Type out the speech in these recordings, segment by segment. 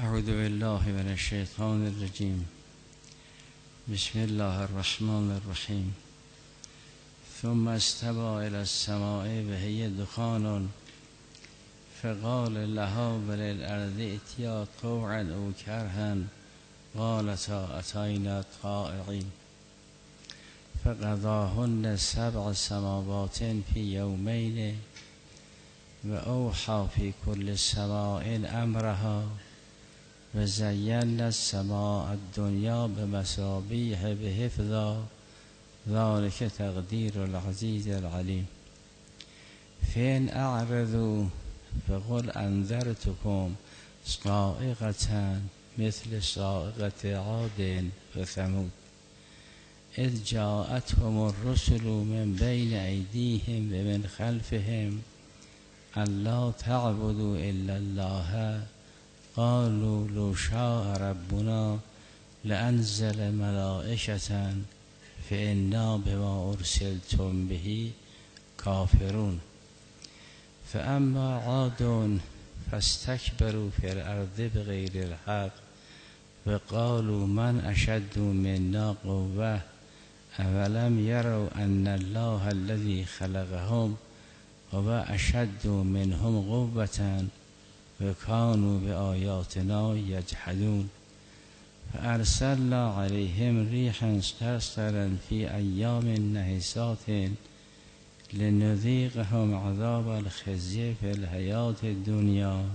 اعوذ بالله من الشیطان الرجیم. بسم الله الرحمن الرحیم. ثم استوى الى السماء وهي دخان فقال لها وللارض ائتيا طوعا او كرها قالتا اتينا طائعين فقضاهن 7 سماوات في يومين وأوحى في كل سماء أمرها وزينا السماء الدنيا بمصابيح بحفظا ذلك تقدير العزيز العليم. فإن أعرضوا فقل أنذرتكم صاعقة مثل صاعقة عاد وثمود إذ جاءتهم الرسل من بين أيديهم ومن خلفهم ألا تعبدوا إلا الله قالوا لو شاء ربنا لأنزل ملائكة فإنا بما أرسلتم به كافرون. فأما عاد فاستكبروا في الأرض بغير الحق وقالوا من أشد منا قوة أولم يروا أن الله الذي خلقهم و اشد منهم قوة و كانوا بآیاتنا یجحدون فارسلنا عليهم ريحا صرصرا في ايام نحسات لنذيقهم عذاب الخزي في الحياة الدنيا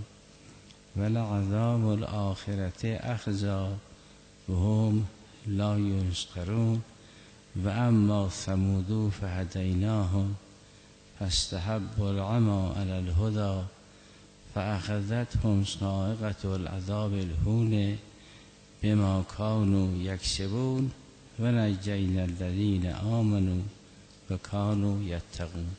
ولعذاب الآخرة أخزى وهم لا ينصرون. واما ثمود فهديناهم فاستحبوا العمى على الهدى فأخذتهم صاعقة العذاب الهون بما كانوا يكسبون ونجينا الذين آمنوا وكانوا يتقون.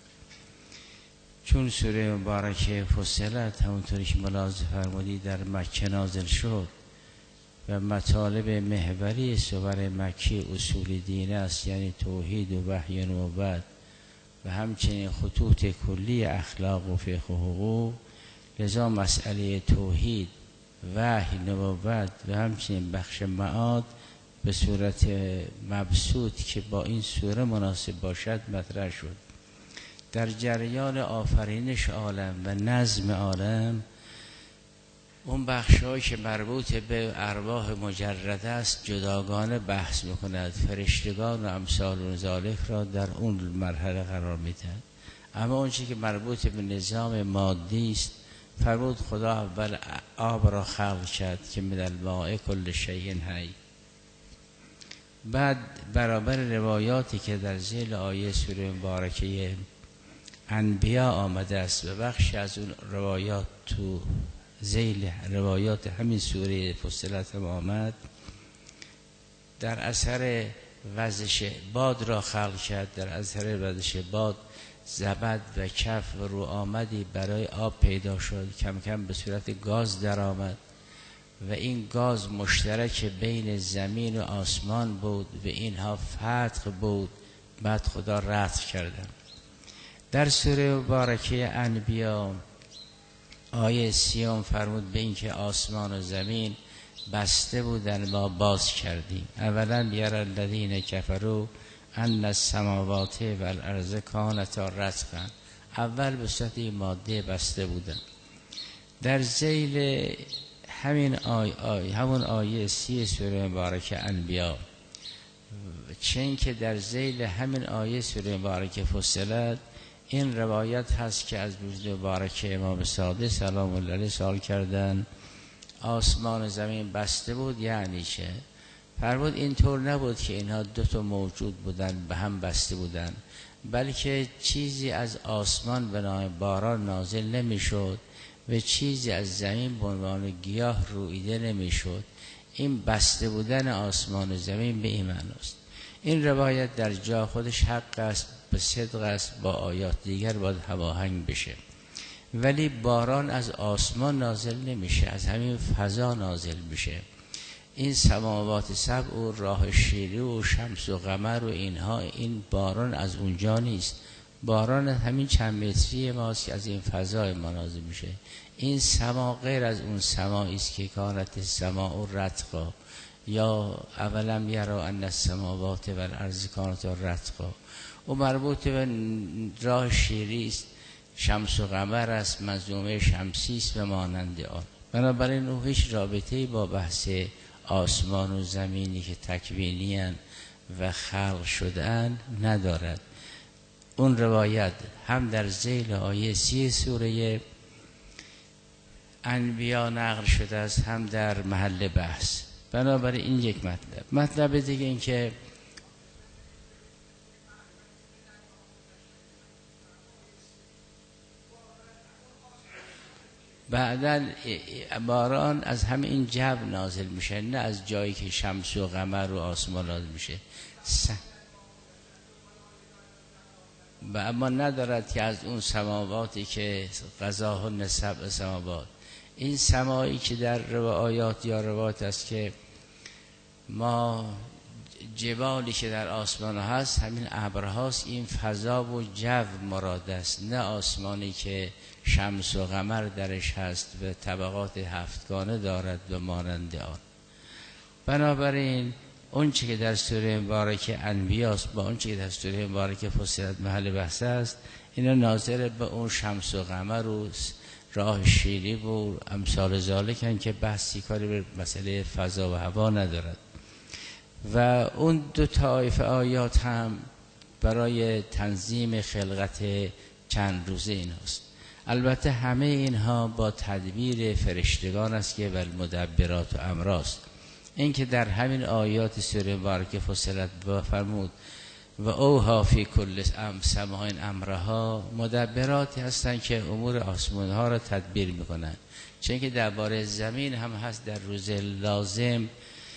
چون سوره مبارکه فصلت همونطوری که ملاحظه فرمودید در مکه نازل شد و مطالب محوری سور مکی اصول دین است، یعنی توحید و وحی و نبوت و همچنین خطوط کلی اخلاق و فقه و حقوق، لذا مسئله توحید وحی نبوت و همچنین بخش معاد به صورت مبسوط که با این سوره مناسب باشد مطرح شد. در جریان آفرینش عالم و نظم عالم اون بخش‌هایی که مربوط به ارواح مجرده است جداگانه بحث می‌کند، فرشتگان و امثال ذالک را در اون مرحله قرار می‌دهد. اما اون چیزی که مربوط به نظام مادی است، فرمود خدا اول آب را خلق کرد که من الماء کل شیء حی. بعد برابر روایاتی که در ذیل آیه سوره مبارکه انبیا آمده است و بخشی از اون روایات تو ذیل روایات همین سوره فصلت هم آمد، در اثر وزش باد را خلق کرد. در اثر وزش باد زبد و کف و رو آمدی برای آب پیدا شد، کم کم به صورت گاز در آمد و این گاز مشترک بین زمین و آسمان بود و اینها فتق بود. بعد خدا رتق کردن. در سوره مبارکه انبیا آیه 30 فرمود به این که آسمان و زمین بسته بودن ما باز کردیم. اولا یر الذین کفروا ان السماوات والارض کانتا رتقا، اول به صورت ماده بسته بودن. در ذیل همون آیه 30 سوره مبارکه انبیا، چون که در ذیل همین آیه سوره مبارکه فصلت این روایت هست که از وجود مبارک امام صادق سلام الله علیه سوال کردن آسمان و زمین بسته بود یعنی چه؟ فرمود اینطور نبود که اینها دو تا موجود بودن به هم بسته بودن، بلکه چیزی از آسمان به نام باران نازل نمیشد و چیزی از زمین به عنوان گیاه رویده نمیشد. این بسته بودن آسمان و زمین به این معناست. این روایت در جا خودش حق است، به صدق است، با آیات دیگر باید هماهنگ بشه. ولی باران از آسمان نازل نمیشه، از همین فضا نازل میشه. این سماوات سبع و راه شیری و شمس و قمر و اینها، این باران از اونجا نیست. باران همین چند متری ماست که از این فضای ما نازل میشه. این سما غیر از اون سمایی است که کانت سماء رتقا، یا اولم یرا ان السماوات و الارض کانتا رتقا، او مربوط به راه شیری است، شمس و قمر است، منظومه شمسی است و مانند آن. بنابراین او هیچ رابطه‌ای با بحث آسمان و زمینی که تکوینی اند و خلق شده‌اند ندارد. اون روایت هم در ذیل آیه 30 سوره انبیا نقل شده است، هم در محل بحث. بنابراین این یک مطلب. مطلب دیگه این که بعداً باران از همین جو نازل میشه، نه از جایی که شمس و قمر و آسمان نازل میشه. و اما ندارد که از اون سماواتی که قضاهن سبع سماوات، این سمایی که در آیات یا روایت است که ما جبالی که در آسمان هست همین ابرهاست، این فضا و جو مراد است، نه آسمانی که شمس و قمر درش هست و طبقات هفتگانه دارد و مانند آن. بنابراین اون چی که در سوره مبارکه انبیاست با اون چی که در سوره مبارکه فصلت محل بحث است، اینا ناظر به اون شمس و قمر و راه شیری و امثال ذالکن که بحثی کاری به مسئله فضا و هوا ندارد. و اون دو طایفه آیات هم برای تنظیم خلقت چند روزه این هست. البته همه اینها با تدبیر فرشتگان است که والمدبرات و امراست. این که در همین آیات سوره مبارکه فصلت فرمود و اوها فی کل سماع امرها، مدبراتی هستند که امور آسمان ها را تدبیر میکنند. چون که درباره زمین هم هست در روز لازم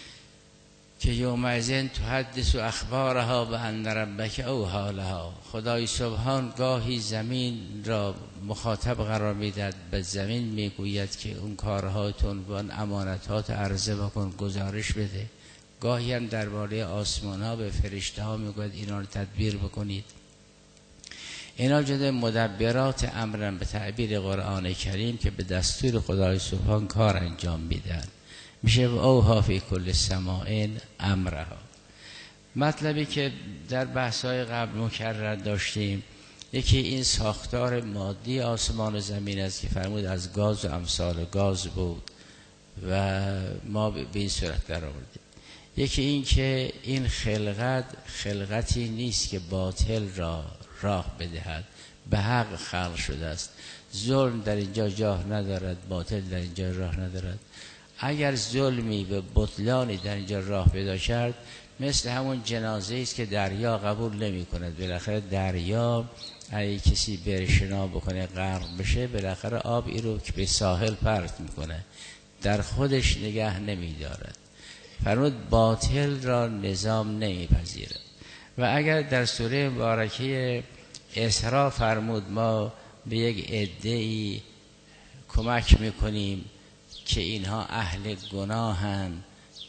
که یومئذ تحدث اخبارها بان ربک اوها لها، خدای سبحان گاهی زمین را مخاطب قرار میدهد، به زمین میگوید که اون کارهاتون و اون امانتات عرضه بکن، گزارش بده. گاهی هم درباره آسمان ها به فرشته ها میگوید اینا رو تدبیر بکنید. اینا جده مدبرات امرن به تعبیر قرآن کریم که به دستور خدای سبحان کار انجام میدن. میشه اوها فی کل سماع امرها. مطلبی که در بحث‌های قبل مکرر داشتیم، یکی این ساختار مادی آسمان و زمین است که فرمود از گاز و امثال گاز بود و ما به این صورت در آوردیم. یکی این که این خلقتی نیست که باطل را راه بدهد، به حق خلق شده است. ظلم در اینجا جاه ندارد، باطل در اینجا راه ندارد. اگر ظلمی و بطلانی در اینجا راه پیدا کرد، مثل همون جنازه است که دریا قبول نمی کند. بالاخره دریا اگه کسی بره شنا بکنه غرق بشه، بالاخره آب این رو که به ساحل پرت میکنه، در خودش نگه نمی دارد. فرمود باطل را نظام نمی پذیرد. و اگر در سوره مبارکه اسراء فرمود ما به یک عده‌ای کمک میکنیم که اینها اهل گناهند،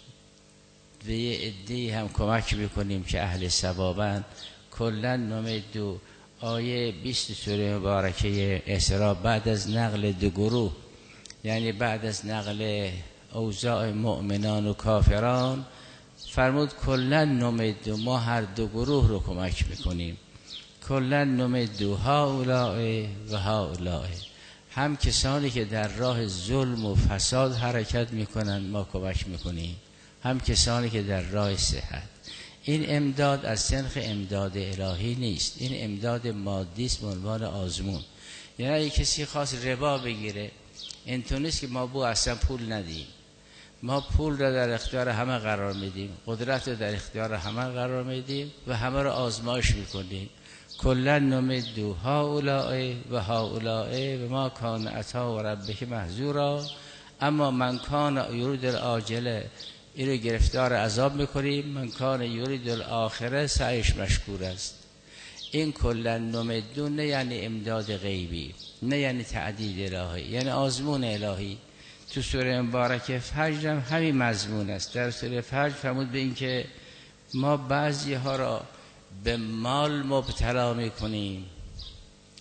و یه عده‌ای هم کمک میکنیم که اهل ثوابند، کلا نمدو. آیه 20 سوره مبارکه اسراء بعد از نقل دو گروه، یعنی بعد از نقل اوضاع مؤمنان و کافران، فرمود کلا نمدو، ما هر دو گروه رو کمک میکنیم. کلا نمدو هؤلاء و هؤلاء، هم کسانی که در راه ظلم و فساد حرکت میکنن ما کمک میکنیم، هم کسانی که در راه صحت. این امداد از سنخ امداد الهی نیست، این امداد مادی است به عنوان آزمون. یعنی اگه کسی خواست ربا بگیره، اینطور نیست که ما اصلا پول ندیم. ما پول را در اختیار همه قرار میدیم، قدرت را در اختیار همه قرار میدیم و همه را آزمایش میکنیم. کلا نمدو هؤلاء و هؤلاء و ما کان عطا و ربک محذورا، اما من کان یرید العاجله این رو گرفتار عذاب میکنیم، من کان یرید الاخره سعیش مشکور است. این کلا نمدو نه یعنی امداد غیبی، نه یعنی تعدید الهی، یعنی آزمون الهی. تو سوره مبارکه فجر هم همین مضمون است. در سوره فجر فرمود به این که ما بعضی ها را به مال مبتلا میکنیم،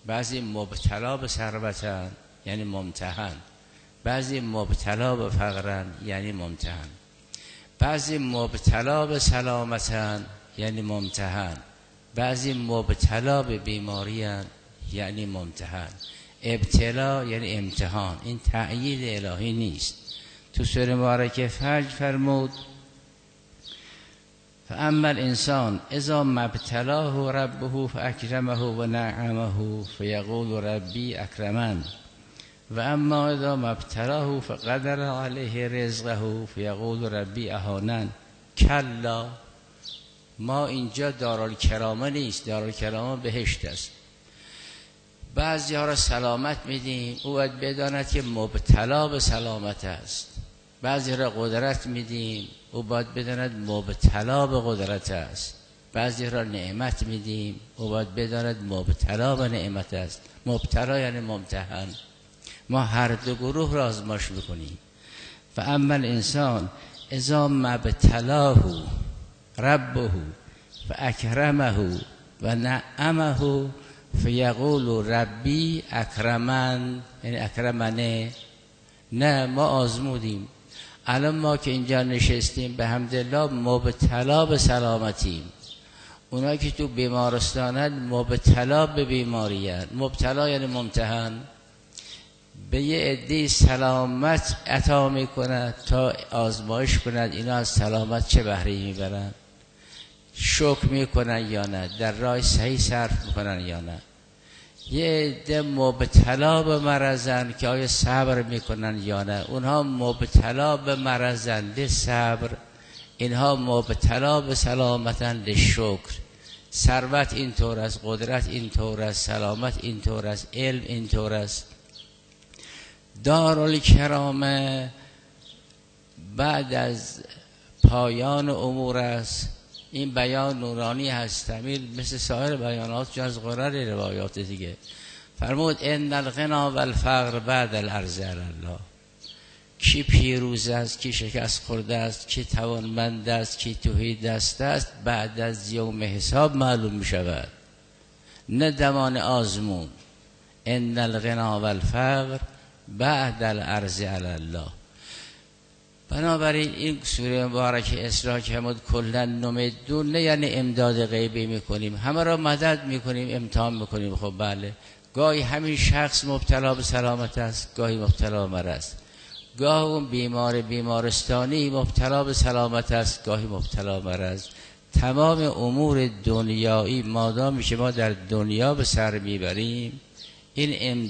بعضی مبتلا به ثروتن یعنی ممتحن، بعضی مبتلا به فقرن یعنی ممتحن، بعضی مبتلا به سلامتن یعنی ممتحن، بعضی مبتلا به بیماری‌اند یعنی ممتحن. ابتلا یعنی امتحان، این تأیید الهی نیست. تو سوره مبارکه فجر فرمود فاما الانسان اذا ما ابتلاه ربه فاکرمه و نعمه فیقول ربی اکرمن و اما اذا ما ابتلاه فقدر علیه رزقه فیقول ربی اهانن. کلا، ما اینجا دارالکرامه نیست، دارالکرامه بهشت است. بعضی ها را سلامت میدیم، او باید بداند که مبتلا به سلامت است. بعضی را قدرت میدیم، او باید بداند مبتلا به قدرت است. بعضی را نعمت میدیم، او باید بداند مبتلا به نعمت است. مبتلا یعنی ممتحن. ما هر دو گروه را آزمایش میکنیم. فاما الانسان اذا ما ابتلاه ربه فاکرمه و نعمه فیقول ربی اکرمن، یعنی اکرمنه. نه، ما آزمودیم. الان ما که اینجا نشستیم به حمدالله مبتلا به سلامتیم. اونا که تو بیمارستانند مبتلا به بیماری‌اند. مبتلا یعنی ممتحن. به یه عده سلامت عطا میکند تا آزمایش کند اینا از سلامت چه بهره میبرن، شکر میکنن یا نه، در راه صحیح صرف میکنن یا نه. یه عده مبتلا به مرضن که آیا صبر میکنن یا نه. اونها مبتلا به مرضن ده صبر، اینها مبتلا به سلامتن ده شکر. ثروت اینطور است، قدرت اینطور است، سلامت اینطور است، علم اینطور است. دارالکرامه بعد از پایان امور است. این بیان نورانی هست، مثل سایر بیانات جو از قرار روایات دیگه. فرمود ان الغنا و الفقر بعد العرض علی الله. کی پیروز است، کی شکست خورده است، کی توانمند است، کی تهی دست است، بعد از یوم حساب معلوم می شود، نه دمان آزمون. ان الغنا و الفقر بعد العرض علی الله. بنابراین این سوره مبارک اسراء که همون کلا نمدون، نه یعنی امداد غیبی میکنیم، همه را مدد میکنیم، امتحان میکنیم. خب بله، گاهی همین شخص مبتلا به سلامت است، گاهی مبتلا به مرض، گاه اون بیمارستانی مبتلا به سلامت است، گاهی مبتلا به مرض. تمام امور دنیایی مادامی که ما در دنیا به سر میبریم، این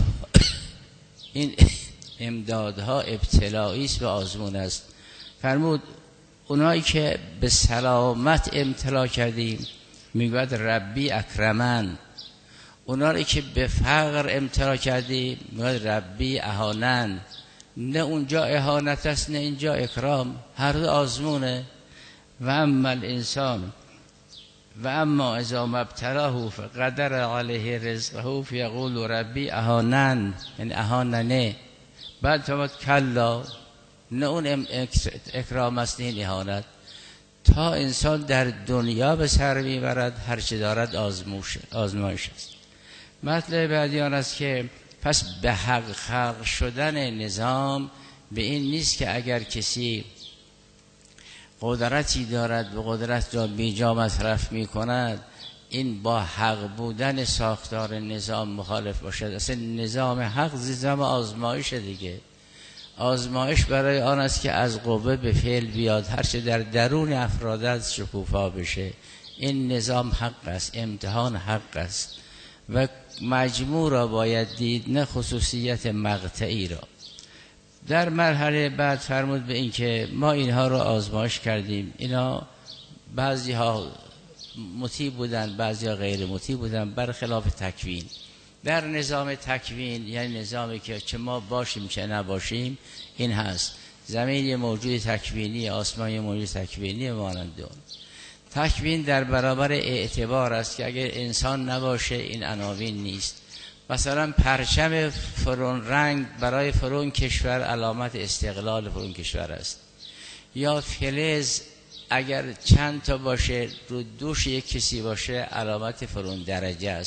امدادها ابتلایی است و آزمون است. فرمود اونایی که به سلامت امتلا کردیم میگوید ربی اکرمن. اونایی که به فقر امتلا کردیم میگوید ربی اهانن. نه اونجا اهانت است نه اینجا اکرام، هر دو آزمونه. و اما الانسان و اما اذا ما ابتلاه فقدر علیه رزقه فیقول ربی اهانن، یعنی اهاننه. بعد فرمود کلا، نه اون اکرام است نه اهانت. تا انسان در دنیا به سر میبرد هر چه دارد آزمایش است. مطلب بعدی آن است که پس به حق خلق شدن نظام به این نیست که اگر کسی قدرتی دارد و قدرت را بیجا مصرف می کند این با حق بودن ساختار نظام مخالف باشد. اصلا نظام حق نظام آزمایش دیگه. آزمایش برای آن است که از قوه به فعل بیاد، هرچه در درون افراد از شکوفا بشه. این نظام حق است، امتحان حق است و مجموع را باید دید، نه خصوصیت مقطعی را. در مرحله بعد فرمود به این که ما اینها را آزمایش کردیم، اینا بعضی ها مطیع بودن، بعضی ها غیر مطیع بودن، برخلاف تکوین. در نظام تکوین یعنی نظامی که چه ما باشیم چه نباشیم این هست. زمین یه موجود تکوینی، آسمان یه موجود تکوینی مانند اون. تکوین در برابر اعتبار است که اگر انسان نباشه این عناوین نیست. مثلا پرچم فرون رنگ برای فرون کشور علامت استقلال فرون کشور است، یا فلز اگر چند تا باشه رو دوش یک کسی باشه علامت فرون درجه است.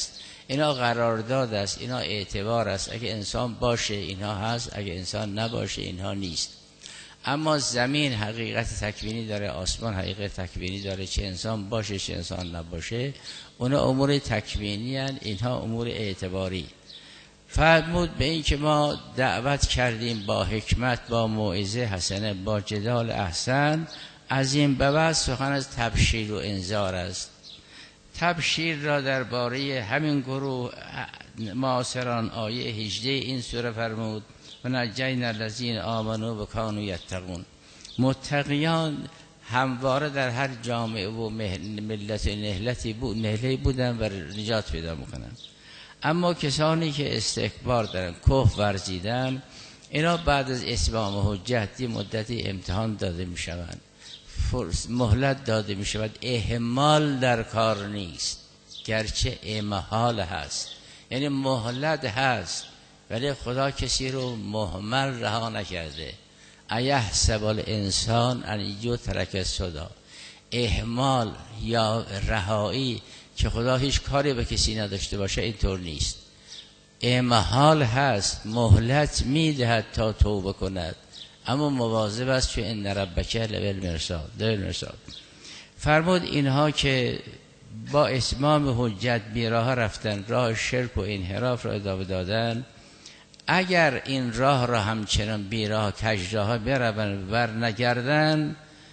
اینا قرارداد است، اینا اعتبار است. اگه انسان باشه اینها هست، اگه انسان نباشه اینها نیست. اما زمین حقیقت تکوینی داره، آسمان حقیقت تکوینی داره، چه انسان باشه چه انسان نباشه اونا امور تکوینی هستند، اینها امور اعتباری. فرمود به این که ما دعوت کردیم با حکمت، با موعظه حسنه، با جدال احسن. از این به بعد سخن از تبشیر و انذار است. تبشیر را درباره همین گروه معاصران آیه 18 این سوره فرمود و نجینا الذین آمنوا و کانوا یتقون. متقیان همواره در هر جامعه و ملت نهلتی بودن و نجات پیدا میکنن. اما کسانی که استکبار دارن، کفر ورزیدن، اینا بعد از اتمام حجت مدتی امتحان داده میشوند، مهلت داده میشود. اهمال در کار نیست، گرچه امهال هست، یعنی مهلت هست ولی خدا کسی رو مهمل رها نکرده. ایحسب الانسان ان یترک سدی. اهمال یا رهایی که خدا هیچ کاری به کسی نداشته باشه اینطور نیست. امهال هست، مهلت میدهد تا توبه کند، اما مواظب است چون ان ربک لبالمرصاد. فرمود اینها که با اتمام حجت بیراه رفتن، راه شرک و انحراف را ادامه دادن، اگر این راه را همچنان بیراه کج راه بروند ور نگردن،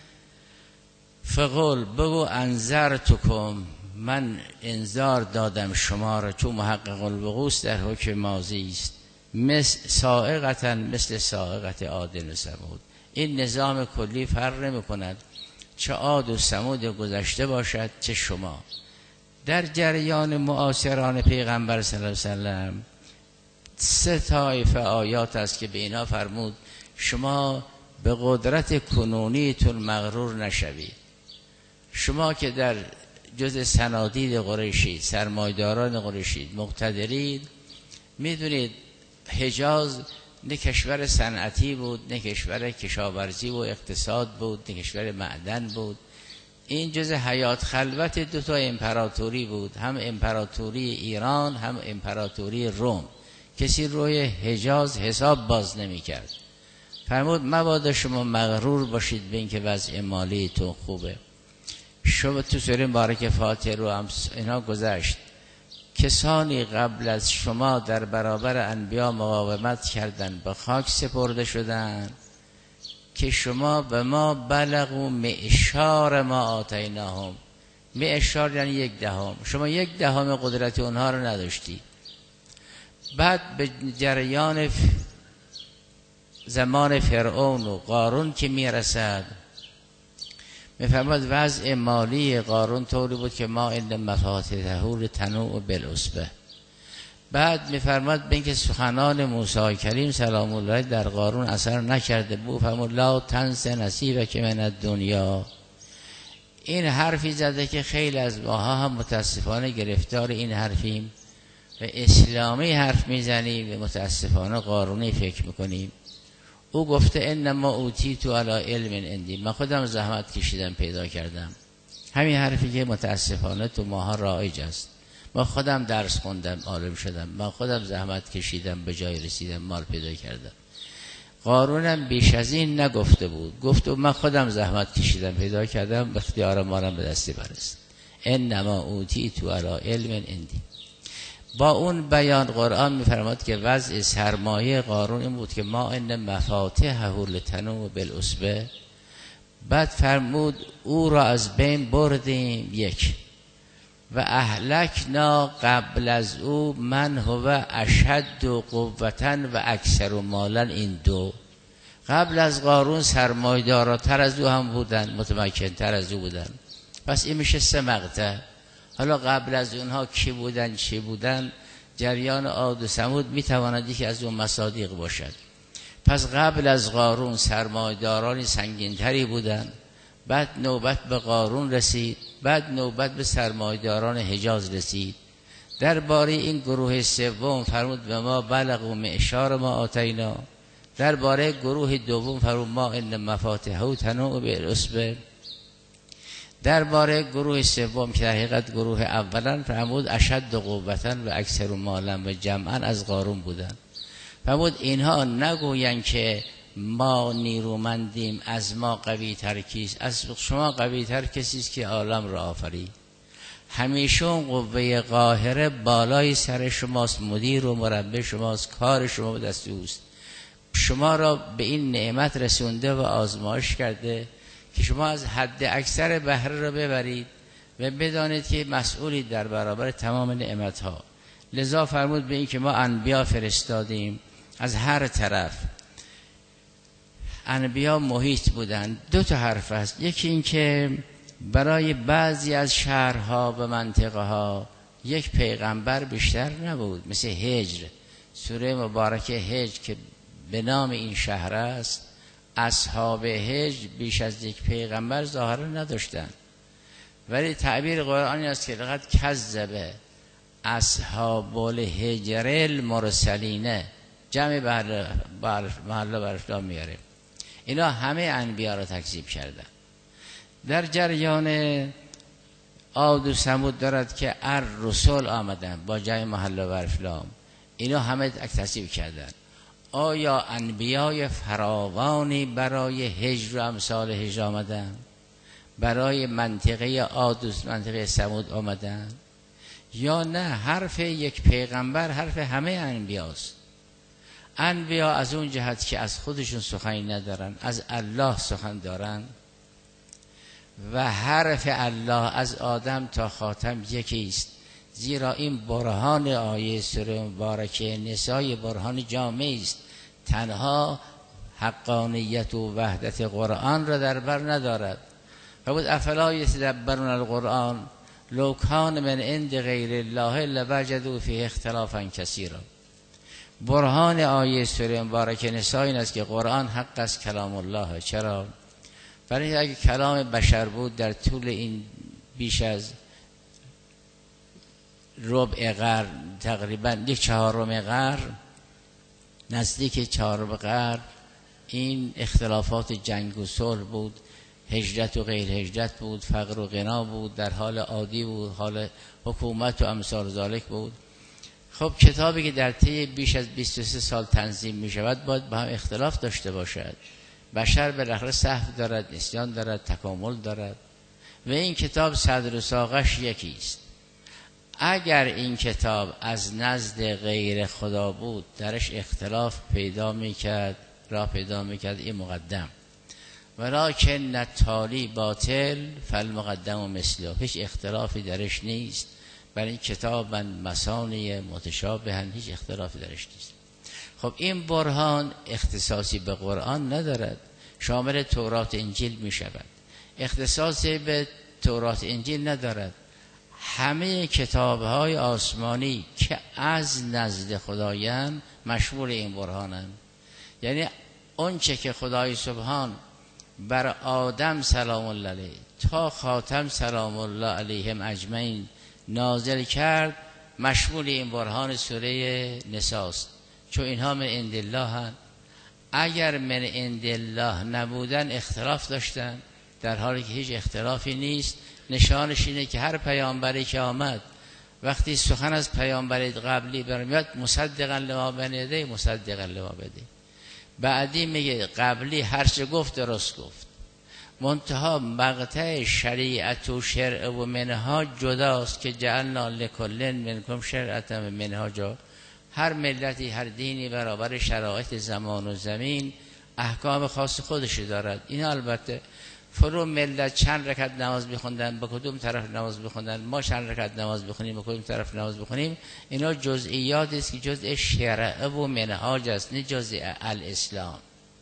فقل بگو انذرتکم، من انذار دادم شما را، چون محقق الوقوع در حکم ماضی است، مثل صاعقت عاد و ثمود. این نظام کلی فرق نمی کند چه عاد و ثمود گذشته باشد چه شما. در جریان معاصران پیغمبر صلی الله علیه وسلم 3 طایفه آیات است که به اینا فرمود شما به قدرت کنونیتون مغرور نشوید. شما که در جز صنادید قریشید، سرمایداران قریشید، مقتدرید، میدونید حجاز نه کشور صنعتی بود، نه کشور کشاورزی و اقتصاد بود، نه کشور معدن بود. این جز حیات خلوت 2 امپراتوری بود، هم امپراتوری ایران هم امپراتوری روم. کسی روی حجاز حساب باز نمی کرد. فرمود مبادا شما مغرور باشید به این که وضع مالیتون خوبه. شما تو سوره مبارک فاتحه رو هم اینا گذشت، کسانی قبل از شما در برابر انبیا مقاومت کردند، به خاک سپرده شدند که شما به ما بلغوا معشار ما آتیناهم. معشار یعنی 1/10. شما 1/10 قدرت اونها رو نداشتی. بعد به جریان زمان فرعون و قارون که میرسد، میفرماد وضع مالی قارون طوری بود که ما ان مفاتحه لتنوء بالعصبه. بعد میفرماد به اینکه سخنان موسی کریم سلام الله در قارون اثر نکرده بود. فرمود لا تنس نصیبک من الدنیا. این حرفی زده که خیلی از ماها هم متاسفانه گرفتار این حرفیم و اسلامی حرف میزنیم و متاسفانه قارونی فکر میکنیم. او گفته انما اوتیتو علی علم عندی، من خودم زحمت کشیدم پیدا کردم. همین حرفی که متاسفانه تو ماها رایج است. من خودم درس خوندم عالم شدم، من خودم زحمت کشیدم به جای رسیدم، مال پیدا کردم. قارونم بیش از این نگفته بود، گفت من خودم زحمت کشیدم پیدا کردم، اختیار مالم به دستی برست. انما اوتیتو علی علم عندی. با اون بیان قرآن میفرماد که وضع سرمایه قارون این بود که ما ان مفاتحه لتنوء بالعصبه. بعد فرمود او را از بین بردیم 1 و اهلکنا قبل از او من هو اشد قوة و اکثر مالا. این 2 قبل از قارون سرمایه‌دارتر از او هم بودن، متمکن‌تر از او بودن. پس این میشه 3 مقطع. حالا قبل از اونها کی بودن چی بودن، جریان عاد و ثمود میتواند یکی از اون مصادیق باشد. پس قبل از قارون سرمایه‌دارانی سنگین‌تری بودن، بعد نوبت به قارون رسید، بعد نوبت به سرمایه‌داران حجاز رسید. درباره این گروه سوم فرمود به ما بلغوا معشار ما آتینا. درباره گروه دوم فرمود ما ان مفاتحه تنوء بالعصبه. درباره گروه سوم که در حقیقت گروه اولا فرمود اشد قوة و اکثر مالا و جمعا از قارون بودن. فرمود اینها نگویند که ما نیرومندیم، از ما قوی تر کیست؟ از شما قوی تر کسی است که عالم را آفرید. همیشه اون قوه قاهره بالای سر شماست، مدیر و مربی شماست، کار شما به دست اوست. شما را به این نعمت رسونده و آزمایش کرده که شما از حد اکثر بهره را ببرید و بدانید که مسئولید در برابر تمام نعمتها. لذا فرمود به این که ما انبیا فرستادیم از هر طرف. انبیا محیط بودند. 2 حرف است. یکی این که برای بعضی از شهرها و منطقه ها یک پیغمبر بیشتر نبود، مثل هجر. سوره مبارکه هجر که به نام این شهر است، اصحاب هجر بیش از یک پیغمبر ظاهرا نداشتند، ولی تعبیر قرآنی است که لقد کذب اصحاب الهجر المرسلین، جمع محله برفلام میاره. اینا همه انبیا را تکذیب کردن. در جریان عاد و ثمود دارد که الرسل آمدن با جمع محله برفلام، اینا همه تکذیب کردن. آیا انبیای فراوانی برای هجر و امثال هجر آمدن؟ برای منطقه عاد و منطقه ثمود آمدن؟ یا نه حرف یک پیغمبر حرف همه انبیاست؟ انبیا از اون جهت که از خودشون سخنی ندارن، از الله سخن دارن و حرف الله از آدم تا خاتم یکی است. زیرا این برهان آیه سوره مبارکه نسای برهان جامعی است، تنها حقانیت و وحدت قرآن را در بر ندارد. فبود افلا یتدبرون القرآن لو کان من عند غیر الله لوجدوا فیه اختلافا کثیرا. برهان آیه سوره مبارکه نسای این است که قرآن حق است، کلام الله. چرا؟ برای اگه کلام بشر بود در طول این بیش از ربع قرن، تقریبا 1/4 قرن، نزدیک 4 قرن، این اختلافات جنگ و صلح بود، هجرت و غیر هجرت بود، فقر و غنا بود، در حال عادی بود، حال حکومت و امثال ذالک بود. خب کتابی که در طی بیش از 23 سال تنظیم می شود باید با هم اختلاف داشته باشد. بشر بالاخره سهو دارد، نسیان دارد، تکامل دارد و این کتاب صدر و ساقش یکی است. اگر این کتاب از نزد غیر خدا بود درش اختلاف پیدا میکرد، راه پیدا میکرد، این مقدم. ولکن التالی باطل فالمقدم مثله، هیچ اختلافی درش نیست. برای این کتاب من مثانی متشابهن، هیچ اختلافی درش نیست. خب این برهان اختصاصی به قرآن ندارد، شامل تورات انجیل می شود. اختصاصی به تورات انجیل ندارد. همه کتاب‌های آسمانی که از نزد خدایند مشمول این برهانند. یعنی اون چه که خدای سبحان بر آدم سلام الله علیه تا خاتم سلام الله علیهم اجمعین نازل کرد مشمول این برهان سوره نساست، چون اینها من عند الله هستند. اگر من عند الله نبودن اختلاف داشتن، در حالی که هیچ اختلافی نیست. نشانش اینه که هر پیامبری که آمد وقتی سخن از پیامبر قبلی برمیاد مصدقا لما بین یدیه مصدقا لما بعده، بعدی میگه قبلی هر چه گفت درست گفت. منتها مقطع شریعت و شرع و منهاج جداست که جعلنا لکل منکم شرعة و منهاجا. هر ملتی، هر دینی برابر شرایط زمان و زمین احکام خاص خودش دارد. این البته فرو ملت چند رکعت نماز بخوندن، به کدوم طرف نماز بخوندن، ما چند رکعت نماز بخونیم، به کدوم طرف نماز بخونیم، اینا جزئیات است که جزء شرع و منهاج است، نه جزء الاسلام،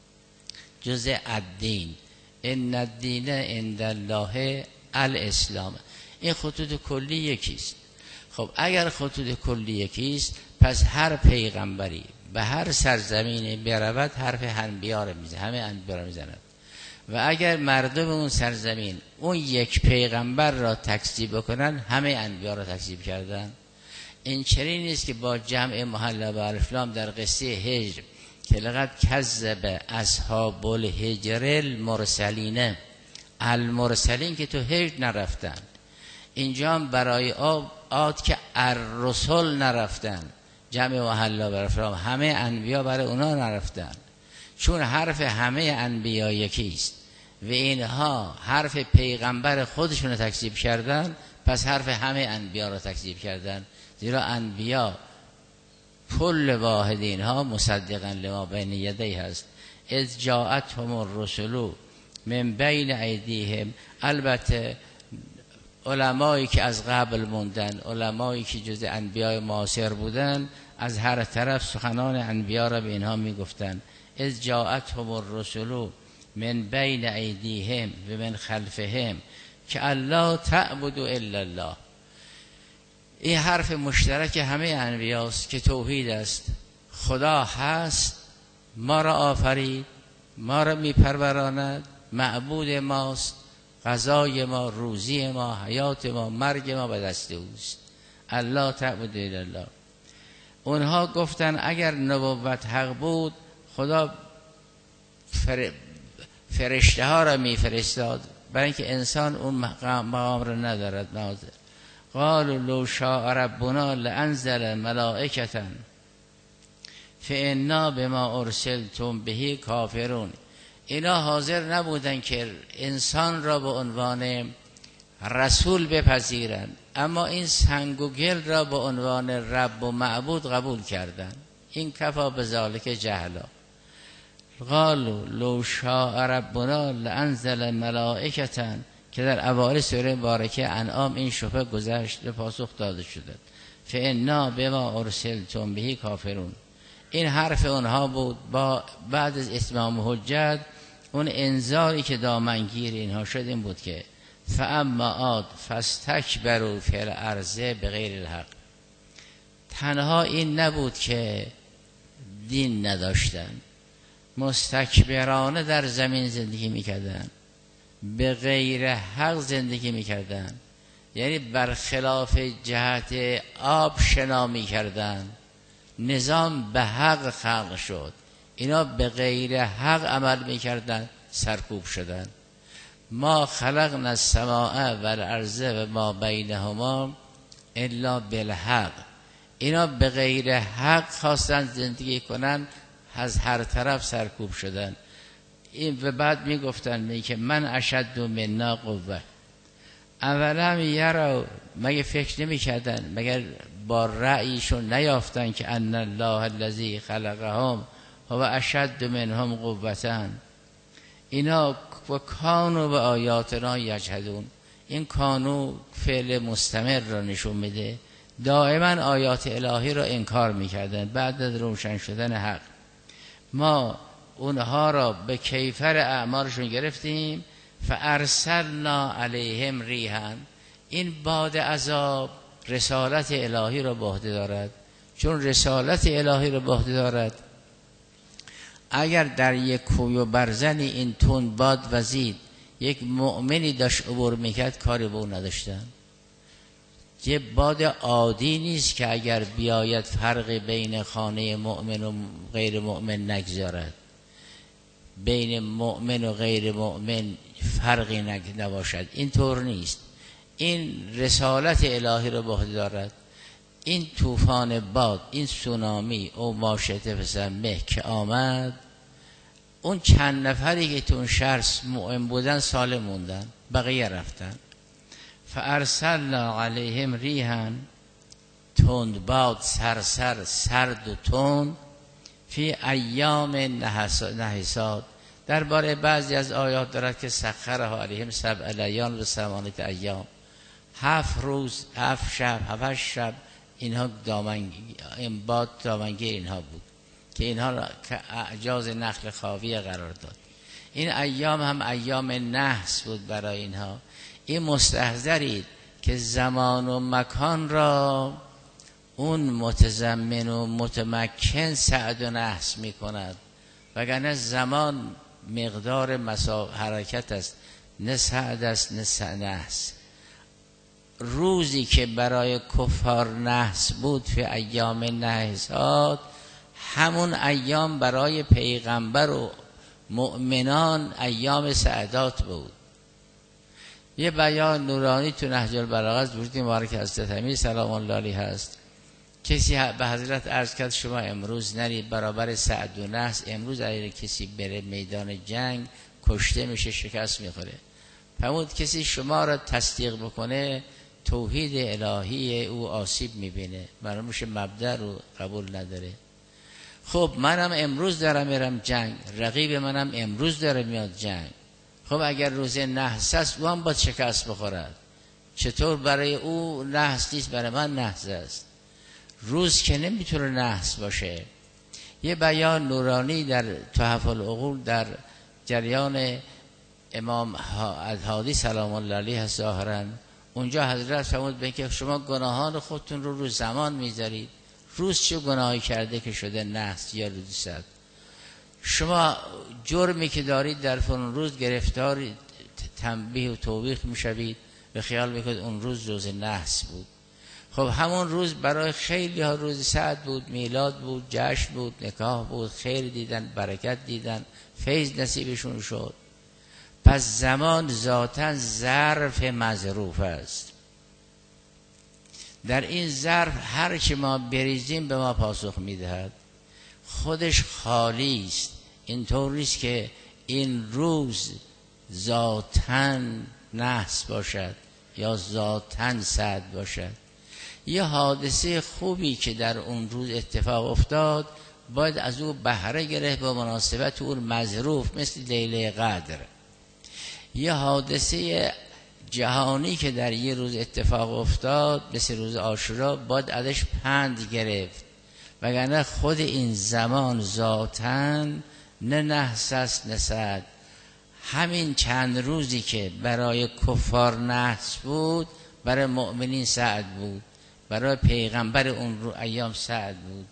جزء الدین. ان الدین عند الله الاسلام. این خطوط کلی یکیست. خب اگر خطوط کلی یکیست، پس هر پیغمبری به هر سرزمینی برود حرف انبیا را میزنه، همه انبیا را میزند. و اگر مردم اون سرزمین اون یک پیغمبر را تکذیب کنن، همه انبیا را تکذیب کردن. این چنین نیست که با جمع محله و الفلام در قصه هجر که لقد کذب اصحاب الهجر المرسلین، المرسلین که تو هجر نرفتن. اینجا هم برای عاد که الرسل نرفتن، جمع محلا برفرام، همه انبیا برای اونا نرفتن، چون حرف همه انبیا یکی است و اینها حرف پیغمبر خودشون رو تکذیب کردن، پس حرف همه انبیا رو تکذیب کردن، زیرا انبیا کل واحد اینها مصدقا لما بین یدیه هست. اذ جاءتهم الرسل من بین ایدیهم. البته علمایی که از قبل موندن، علمایی که جز انبیاء معاصر بودن، از هر طرف سخنان انبیا را به اینها میگفتن. اذ جاءتهم الرسل من بین ایدیهم و من خلفهم که الله تعبد الا الله. این حرف مشترک همه انبیاست که توحید است. خدا هست، ما را آفرید، ما را میپروراند، معبود ماست، غذای ما، روزی ما، حیات ما، مرگ ما به دست اوست. الله تعبد الا الله. اونها گفتن اگر نبوت حق بود خدا فرشته ها را میفرستاد، برای اینکه انسان اون مقام را ندارد. ناظر قالوا لو شاء ربنا لانزل ملائکة فانا بما ارسلتم به کافرون. اینا حاضر نبودن که انسان را به عنوان رسول بپذیرند، اما این سنگ و گل را به عنوان رب و معبود قبول کردند. این کفا بذالک جهلا. قالوا لو شاء ربنا لانزل ملائکة که در اوایل سوره مبارکه انعام این شبهه گذشت به پاسخ داده شده. فانا بما ارسلتم به کافرون. این حرف اونها بود. با بعد از اتمام حجت اون انذاری که دامنگیر اینها شد این بود که فاما عاد فاستکبروا فی الارض بغیر الحق. تنها این نبود که دین نداشتن، مستکبرانه در زمین زندگی میکردن، به غیر حق زندگی میکردن، یعنی برخلاف جهت آب شنا میکردن. نظام به حق خلق شد، اینا به غیر حق عمل میکردن، سرکوب شدن. ما خلقنا السماء والارض و ما بینهما الا بالحق. اینا به غیر حق خواستن زندگی کنن، از هر طرف سرکوب شدن. این و بعد میگفتن که من اشد منا قوه. اولا یرا، مگه فکر نمیکردن، مگر با رأیشون نیافتن که ان الله الذی خلقهم هو اشد منهم قوة. اینا و کانوا به آیاتنا یجحدون. این کانو فعل مستمر را نشون میده، دائما آیات الهی را انکار میکردن بعد از روشن شدن حق. ما اونها را به کیفر اعمارشون گرفتیم. فارسلنا علیهم ریحا. این باد عذاب رسالت الهی را به عهده دارد. چون رسالت الهی را به عهده دارد، اگر در یک کوی و برزنی این تند باد وزید، یک مؤمنی داشت عبور میکرد، کاری به اون نداشتن. یه باد عادی نیست که اگر بیاید فرق بین خانه مؤمن و غیر مؤمن نگذارد، بین مؤمن و غیر مؤمن فرقی نباشد. این طور نیست. این رسالت الهی رو به عهده دارد. این طوفان باد، این سونامی او ماشته فسمه که آمد، اون چند نفری که تو اون شهر مؤمن بودن سالم موندن، بقیه رفتن. فارسلنا علیهم ریحا، تند باد، سرسر، سرد و تند، فی ایام نحسات. درباره بعضی از آیات دارد که سخرها علیهم 7 لیال و 8 ایام، 7 روز 7 شب 7 شب اینها این باد دامنگیر اینها بود که اینها را که اعجاز نخل خاویه قرار داد. این ایام هم ایام نحس بود برای اینها. این مستحضرید که زمان و مکان را اون متضمن و متمکن سعد و نحس می کند، وگرنه زمان مقدار حرکت است، نه سعد است نه نحس. روزی که برای کفار نحس بود فی ایام نحسات، همون ایام برای پیغمبر و مؤمنان ایام سعدات بود. یه بیان نورانی تو نهج البلاغه از وجود مبارک حضرت امیر سلام الله علیه هست. کسی به حضرت عرض کرد شما امروز نرید برابر سعد و نحس، امروز اگر کسی بره میدان جنگ کشته میشه، شکست میخوره. فرمود کسی شما را تصدیق بکنه توحید الهی او آسیب میبینه، معلوم میشه مبدأ رو قبول نداره. خب منم امروز دارم میرم جنگ، رقیب منم امروز داره میاد جنگ. خب اگر روز نحس است او هم باید شکست بخورد. چطور برای او نحس نیست، برای من نحس است؟ روز که نمیتونه نحس باشه. یه بیان نورانی در تحف العقول در جریان امام الهادی سلام الله علیه ظاهرا، اونجا حضرت فرمود به که شما گناهان خودتون رو زمان میذارید. روز چه گناهی کرده که شده نحس یا روز صد؟ شما جرمی که دارید در فلان روز گرفتار تنبیه و توبیخ میشوید به خیال میکنید اون روز نحس بود. خب همون روز برای خیلی ها روز سعد بود، میلاد بود، جشن بود، نکاح بود، خیر دیدن، برکت دیدن، فیض نصیبشون شد. پس زمان ذاتاً ظرف مظروف است. در این ظرف هر چه ما بریزیم به ما پاسخ میدهد. خودش خالی است. اینطور نیست که این روز ذاتاً نحس باشد یا ذاتاً سعد باشد. یه حادثه خوبی که در اون روز اتفاق افتاد باید از او بهره گرفت با مناسبت اون مظروف، مثل لیله قدر. یه حادثه جهانی که در یه روز اتفاق افتاد مثل روز عاشورا باید ازش پند گرفت، وگرنه خود این زمان ذاتاً نه نحس است نه سعد. همین چند روزی که برای کفار نحس بود برای مؤمنین سعد بود، برای پیغمبر اون رو ایام سعد بود.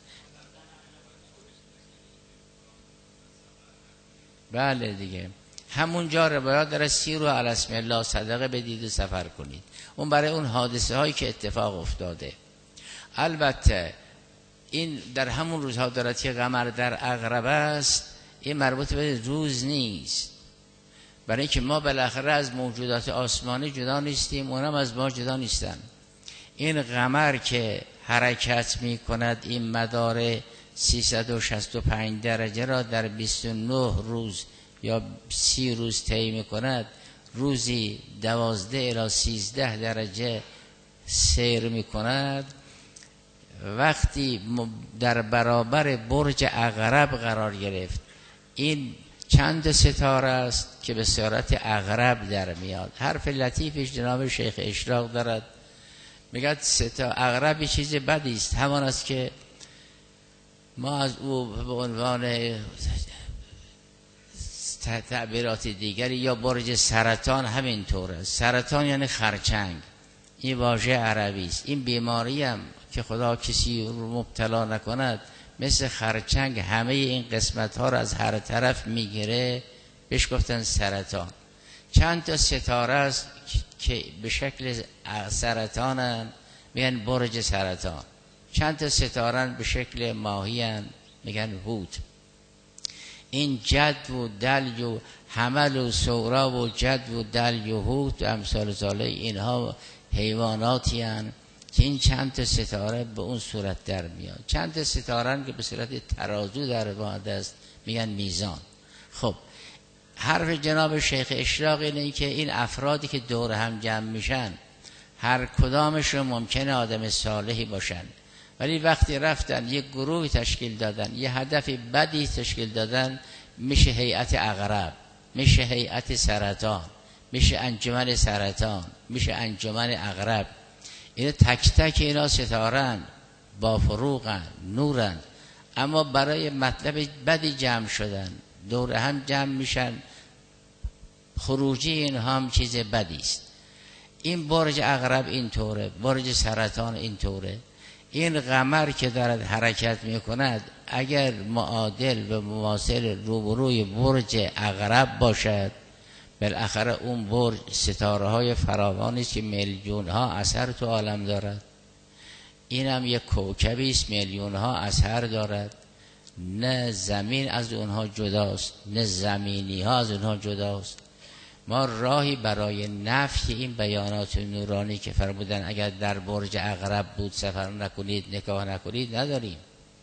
بله دیگه، همونجا روایات داره سیرو علی اسم الله، صدقه بدید و سفر کنید. اون برای اون حادثه هایی که اتفاق افتاده. البته این در همون روزها دارد که قمر در عقرب است، این مربوط به روز نیست، برای اینکه ما بالاخره از موجودات آسمانی جدا نیستیم، اونم از ما جدا نیستن. این قمر که حرکت می کند این مدار 365 درجه را در 29 روز یا 30 روز طی می کند، روزی 12 الی 13 درجه سیر می کند. وقتی در برابر برج عقرب قرار گرفت، این چند ستاره است که به صورت عقرب در میاد. حرف لطیفش جناب شیخ اشراق دارد، میگه عقرب چیز بدی است، همان است که ما از او به عنوان تعبیرات دیگری، یا برج سرطان همینطور است. سرطان یعنی خرچنگ، این واژه عربی است. این بیماری هم که خدا کسی رو مبتلا نکند مثل خرچنگ همه این قسمت ها رو از هر طرف میگیره، بهش گفتن سرطان. چند تا ستاره است که به شکل سرطانن، میگن برج سرطان. چند تا ستاره به شکل ماهیان، میگن هوت. این جد و دلج و حمل و سورا و جد و دلج و هوت و امثال ذالک، اینها حیواناتی هستند که این چند تا ستاره به اون صورت در میاد. چند تا ستاره که به صورت ترازو در بعد است، میگن میزان. خب حرف جناب شیخ اشراق اینه که این افرادی که دور هم جمع میشن هر کدامشون ممکنه آدم صالحی باشن، ولی وقتی رفتن یک گروه تشکیل دادن، یه هدف بدی تشکیل دادن، میشه هیئت عقرب، میشه هیئت سرطان، میشه انجمن سرطان، میشه انجمن عقرب. این تک تک اینا ستارن، با فروغن، نورن، اما برای مطلب بدی جمع شدن، دور هم جمع میشن. خروجی این هم چیز بدی است. این برج عقرب اینطوره، برج سرطان اینطوره. این قمر که دارد حرکت میکند اگر معادل و مماثل روبروی برج عقرب باشد، بالاخره اون برج ستاره های فراوانی است که میلیون ها اثر تو عالم دارد. اینم یک کوکبی است میلیون ها اثر دارد. نه زمین از اونها جداست، نه زمینی ها از اونها جداست. ما راهی برای نفی این بیانات نورانی که فرمودن اگر در برج عقرب بود سفر نکنید، نکاح نکنید، نداریم.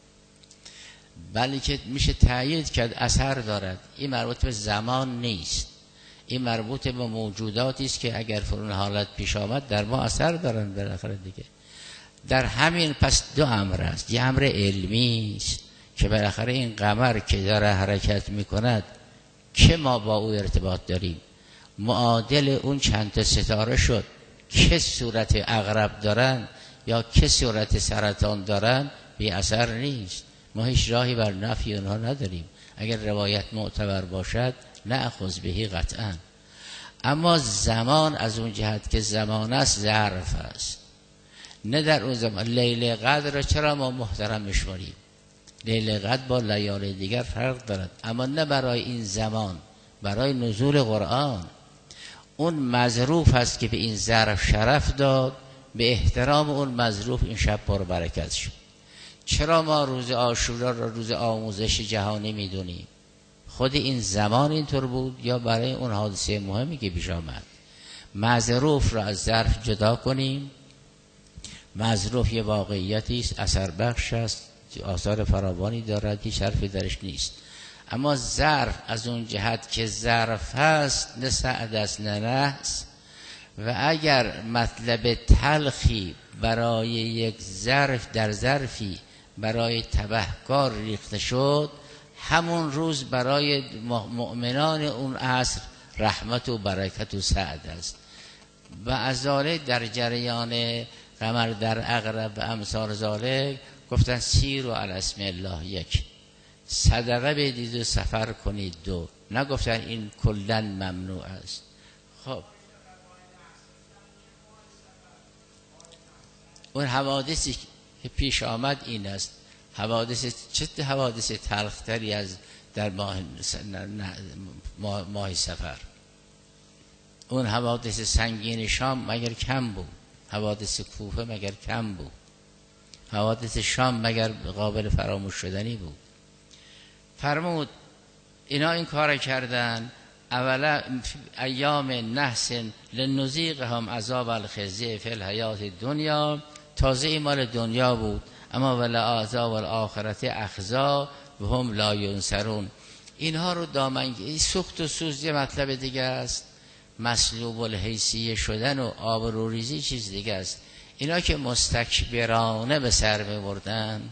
بلکه میشه تأیید کرد اثر دارد. این مربوط به زمان نیست، این مربوط به موجوداتی است که اگر فرون حالت پیش آمد در ما اثر دارن بالاخره دیگه. در همین پس دو امر است. یه امر علمی است که بالاخره این قمر که داره حرکت میکند که ما با او ارتباط داریم، معادل اون چند تا ستاره شد که صورت عقرب دارن یا که صورت سرطان دارن، بی اثر نیست. ما هیچ راهی بر نفی اونها نداریم. اگر روایت معتبر باشد نأخذ بهی قطعا. اما زمان از اون جهت که زمان است ظرف است، نه در اون زمان. لیل قدر را چرا ما محترم میشماریم؟ لیل قدر با لیال دیگر فرق دارد، اما نه برای این زمان، برای نزول قرآن. اون مظروف است که به این ظرف شرف داد، به احترام اون مظروف این شب پر برکت شد. چرا ما روز عاشورا را روز آموزش جهانی میدونیم؟ خود این زمان اینطور بود یا برای اون حادثه مهمی که پیش آمد؟ مظروف را از ظرف جدا کنیم. مظروف یه واقعیتی است، اثر بخش است، آثار فراوانی دارد، هیچ حرفی درش نیست. اما ظرف از اون جهت که ظرف هست، نه سعد است نه نحس. و اگر مطلب تلخی برای یک ظرف در ظرفی برای تبهکار ریخته شد، همون روز برای مؤمنان اون عصر رحمت و برکت و سعد است. و از ذالک در جریان قمر در عقرب و امثال ذالک گفتن سیر و علی اسم الله یک، صدقه بدید و سفر کنید دو، نگفتن این کلن ممنوع است. خب اون حوادثی که پیش آمد این است. چه حوادث تلختری از در ماه سفر؟ اون حوادث سنگین شام مگر کم بود؟ حوادث کوفه مگر کم بود؟ حوادث شام مگر قابل فراموش شدنی بود؟ فرمود اینا این کار کردن اولا ایام نحس لنذیقهم عذاب الخزی فی الحیات دنیا. تازه این مال دنیا بود، اما ولا عذاب الاخرت اخزا و هم لا ینصرون. اینها رو دامنگیری، سوخت و سوز یه مطلب دیگه است، مسلوب الحیثیه شدن و آبروریزی چیز دیگه است. اینا که مستکبرانه به سر می‌بردن،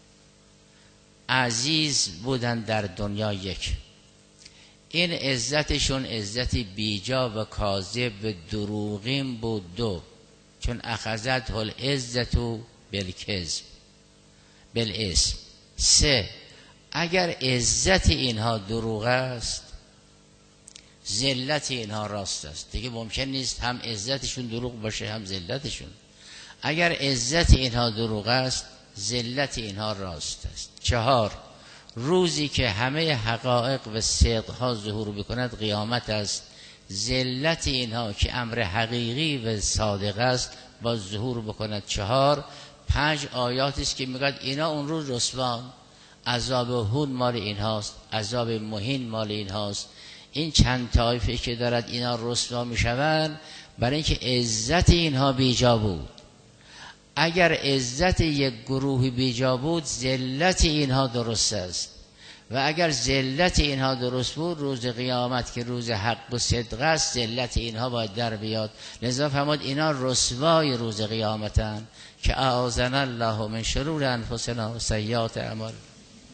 عزیز بودن در دنیا یک، این عزتشون عزتی بیجا و کاذب و دروغین بود دو، چون اخذت العزت بالکذب بالاسم. سه، اگر عزت اینها دروغ است ذلت اینها راست است. دیگه ممکن نیست هم عزتشون دروغ باشه هم ذلتشون. اگر عزت اینها دروغ است ذلت اینها راست است. چهار، روزی که همه حقایق و صدقها ظهور بکند قیامت است. ذلت اینها که امر حقیقی و صادق است با ظهور بکند. چهار، 5 آیاتی است که میگوید اینا اون روز رسوان، عذاب هون مال اینهاست، عذاب مهین مال اینهاست. این چند طایفه که دارد اینا رسوا میشوند برای اینکه عزت اینها بیجا بود. اگر عزت یک گروه بیجا بود ذلت اینها درست است، و اگر ذلت اینها درست بود روز قیامت که روز حق و صدق است ذلت اینها باید در بیاد. لذا فرمود اینا رسوای روز قیامتن که اعاذنا الله من شرور انفسنا و سیئات اعمالنا.